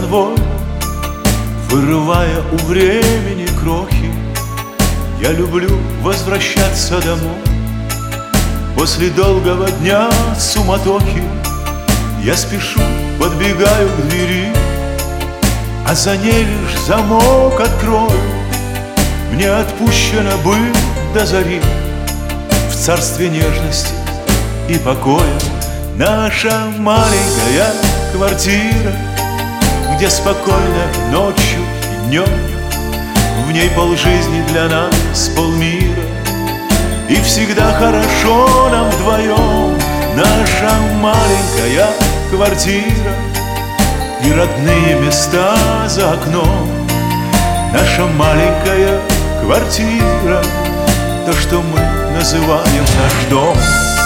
конвой, вырывая у времени крохи. Я люблю возвращаться домой после долгого дня суматохи. Я спешу, подбегаю к двери, а за ней лишь замок открою. Мне отпущено быть до зари в царстве нежности и покоя. Наша маленькая квартира, где спокойно ночью и днем. В ней полжизни для нас, полмира, и всегда хорошо нам вдвоем. Наша маленькая квартира и родные места за окном. Наша маленькая квартира, то, что мы называем наш дом.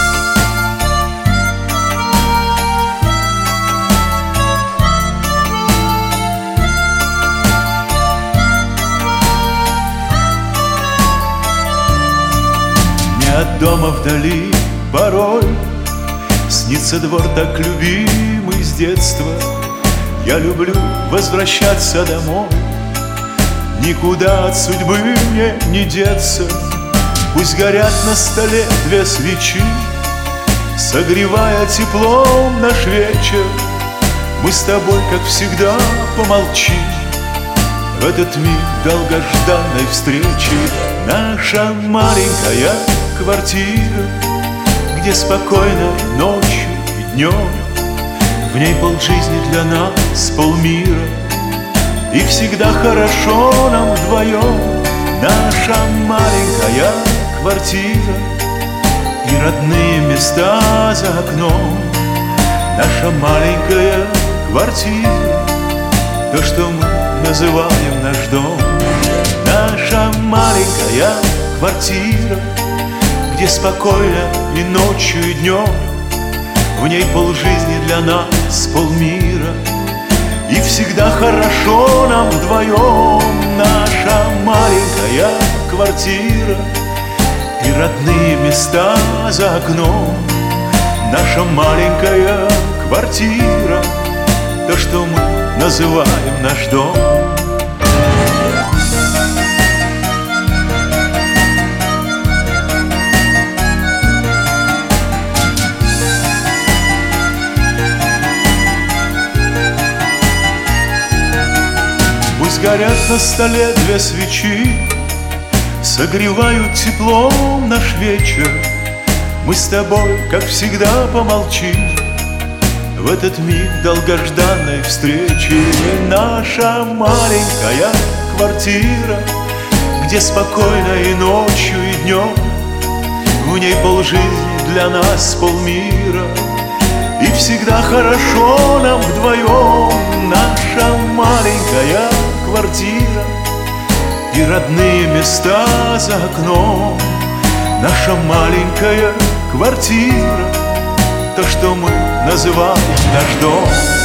От дома вдали порой снится двор так любимый с детства. Я люблю возвращаться домой, никуда от судьбы мне не деться. Пусть горят на столе две свечи, согревая теплом наш вечер. Мы с тобой, как всегда, помолчим в этот миг долгожданной встречи. Наша маленькая квартира, где спокойно ночью и днем. В ней полжизни для нас, полмира, и всегда хорошо нам вдвоем. Наша маленькая квартира и родные места за окном. Наша маленькая квартира, то, что мы называем наш дом. Наша маленькая квартира, где спокойно и ночью, и днем. В ней полжизни для нас, полмира, и всегда хорошо нам вдвоем. Наша маленькая квартира и родные места за окном. Наша маленькая квартира, то, что мы называем наш дом. Пусть горят на столе две свечи, согревают теплом наш вечер. Мы с тобой, как всегда, помолчим в этот миг долгожданной встречи. Наша маленькая квартира, где спокойно и ночью, и днем. В ней полжизни для нас, полмира, и всегда хорошо нам вдвоем. Наша маленькая квартира и родные места за окном. Наша маленькая квартира, то, что мы называем наш дом.